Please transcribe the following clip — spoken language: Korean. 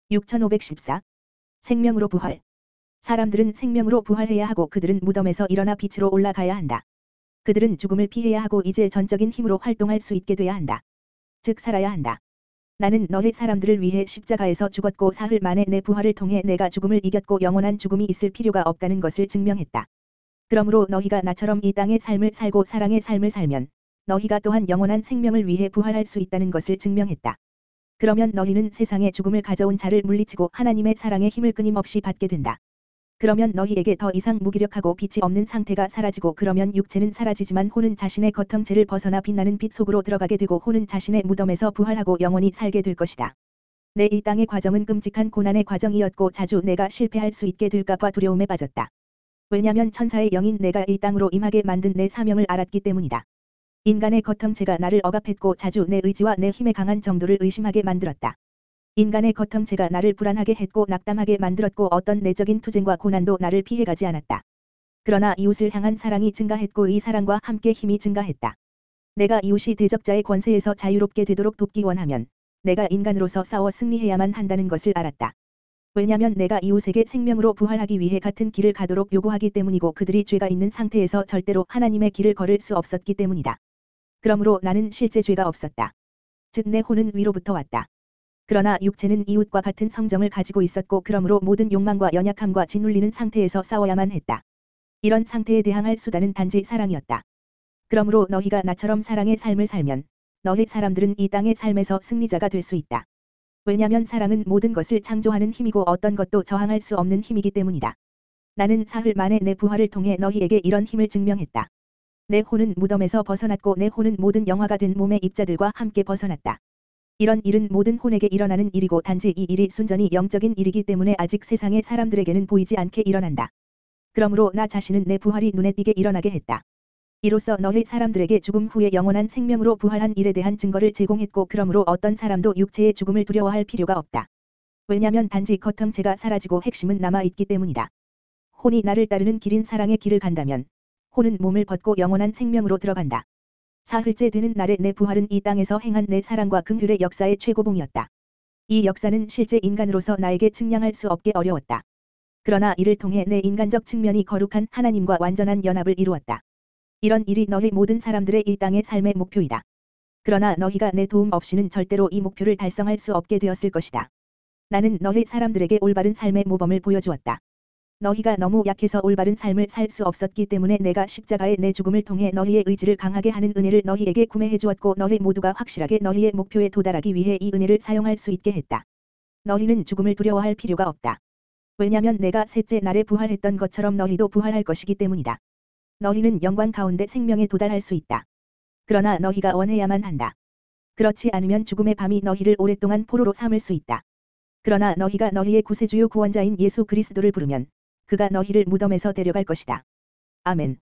6514. 생명으로 부활. 사람들은 생명으로 부활해야 하고 그들은 무덤에서 일어나 빛으로 올라가야 한다. 그들은 죽음을 피해야 하고 이제 전적인 힘으로 활동할 수 있게 돼야 한다. 즉 살아야 한다. 나는 너희 사람들을 위해 십자가에서 죽었고 사흘 만에 내 부활을 통해 내가 죽음을 이겼고 영원한 죽음이 있을 필요가 없다는 것을 증명했다. 그러므로 너희가 나처럼 이 땅의 삶을 살고 사랑의 삶을 살면 너희가 또한 영원한 생명을 위해 부활할 수 있다는 것을 증명했다. 그러면 너희는 세상에 죽음을 가져온 자를 물리치고 하나님의 사랑의 힘을 끊임없이 받게 된다. 그러면 너희에게 더 이상 무기력하고 빛이 없는 상태가 사라지고 그러면 육체는 사라지지만 혼은 자신의 겉형체를 벗어나 빛나는 빛 속으로 들어가게 되고 혼은 자신의 무덤에서 부활하고 영원히 살게 될 것이다. 내 이 땅의 과정은 끔찍한 고난의 과정이었고 자주 내가 실패할 수 있게 될까봐 두려움에 빠졌다. 왜냐면 천사의 영인 내가 이 땅으로 임하게 만든 내 사명을 알았기 때문이다. 인간의 겉형체가 나를 억압했고 자주 내 의지와 내 힘의 강한 정도를 의심하게 만들었다. 인간의 겉형체가 나를 불안하게 했고 낙담하게 만들었고 어떤 내적인 투쟁과 고난도 나를 피해가지 않았다. 그러나 이웃을 향한 사랑이 증가했고 이 사랑과 함께 힘이 증가했다. 내가 이웃이 대적자의 권세에서 자유롭게 되도록 돕기 원하면 내가 인간으로서 싸워 승리해야만 한다는 것을 알았다. 왜냐면 내가 이웃에게 생명으로 부활하기 위해 같은 길을 가도록 요구하기 때문이고 그들이 죄가 있는 상태에서 절대로 하나님의 길을 걸을 수 없었기 때문이다. 그러므로 나는 실제 죄가 없었다. 즉 내 혼은 위로부터 왔다. 그러나 육체는 이웃과 같은 성정을 가지고 있었고 그러므로 모든 욕망과 연약함과 짓눌리는 상태에서 싸워야만 했다. 이런 상태에 대항할 수단은 단지 사랑이었다. 그러므로 너희가 나처럼 사랑의 삶을 살면 너희 사람들은 이 땅의 삶에서 승리자가 될 수 있다. 왜냐면 사랑은 모든 것을 창조하는 힘이고 어떤 것도 저항할 수 없는 힘이기 때문이다. 나는 사흘 만에 내 부활을 통해 너희에게 이런 힘을 증명했다. 내 혼은 무덤에서 벗어났고 내 혼은 모든 영화가 된 몸의 입자들과 함께 벗어났다. 이런 일은 모든 혼에게 일어나는 일이고 단지 이 일이 순전히 영적인 일이기 때문에 아직 세상의 사람들에게는 보이지 않게 일어난다. 그러므로 나 자신은 내 부활이 눈에 띄게 일어나게 했다. 이로써 너희 사람들에게 죽음 후에 영원한 생명으로 부활한 일에 대한 증거를 제공했고 그러므로 어떤 사람도 육체의 죽음을 두려워할 필요가 없다. 왜냐면 단지 겉형체가 사라지고 핵심은 남아있기 때문이다. 혼이 나를 따르는 길인 사랑의 길을 간다면 혼은 몸을 벗고 영원한 생명으로 들어간다. 사흘째 되는 날에 내 부활은 이 땅에서 행한 내 사랑과 긍휼의 역사의 최고봉이었다. 이 역사는 실제 인간으로서 나에게 측량할 수 없게 어려웠다. 그러나 이를 통해 내 인간적 측면이 거룩한 하나님과 완전한 연합을 이루었다. 이런 일이 너희 모든 사람들의 이 땅의 삶의 목표이다. 그러나 너희가 내 도움 없이는 절대로 이 목표를 달성할 수 없게 되었을 것이다. 나는 너희 사람들에게 올바른 삶의 모범을 보여주었다. 너희가 너무 약해서 올바른 삶을 살 수 없었기 때문에 내가 십자가의 내 죽음을 통해 너희의 의지를 강하게 하는 은혜를 너희에게 구매해 주었고 너희 모두가 확실하게 너희의 목표에 도달하기 위해 이 은혜를 사용할 수 있게 했다. 너희는 죽음을 두려워할 필요가 없다. 왜냐면 내가 셋째 날에 부활했던 것처럼 너희도 부활할 것이기 때문이다. 너희는 영광 가운데 생명에 도달할 수 있다. 그러나 너희가 원해야만 한다. 그렇지 않으면 죽음의 밤이 너희를 오랫동안 포로로 삼을 수 있다. 그러나 너희가 너희의 구세주요 구원자인 예수 그리스도를 부르면 그가 너희를 무덤에서 데려갈 것이다. 아멘.